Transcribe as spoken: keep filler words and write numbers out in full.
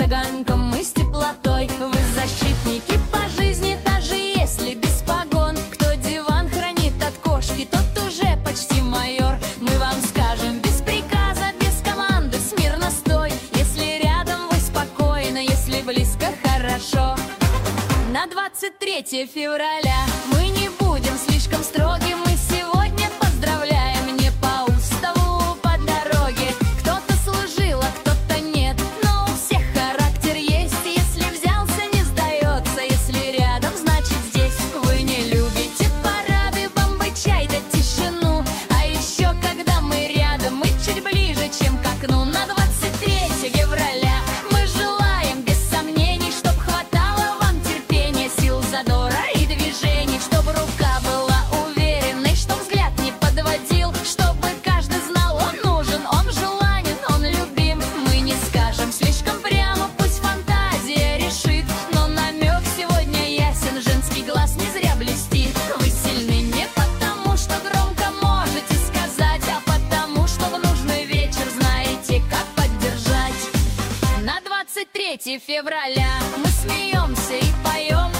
огоньком, мы с теплотой. Вы защитники по жизни, даже если без погон. Кто диван хранит от кошки, тот уже почти майор. Мы вам скажем без приказа, без команды, смирно стой. Если рядом вы спокойно, если близко хорошо. На двадцать третье февраля мы не будем слишком строги. Мы сегодня поздравляем не по уставу, по дороге. Кто-то служил, а кто-то нет, но у всех характер есть. Если взялся, не сдается, если рядом, значит здесь. Вы не любите парады, бомбы, чай да тишину. А еще когда мы рядом, мы чуть ближе, чем к окну. На двадцать третье февраля мы желаем без сомнений, чтоб хватало вам терпения, сил, задора и движений, чтобы рука была уверенной, чтоб взгляд не подводил, чтобы каждый знал, он нужен, он желанен, он любим. Мы не скажем слишком прямо, пусть фантазия решит, но намек сегодня ясен, женский глаз не зря блестит. Вы сильны не потому, что громко можете сказать, а потому, что в нужный вечер знаете, как поддержать. На двадцать третье февраля мы смеемся и поем.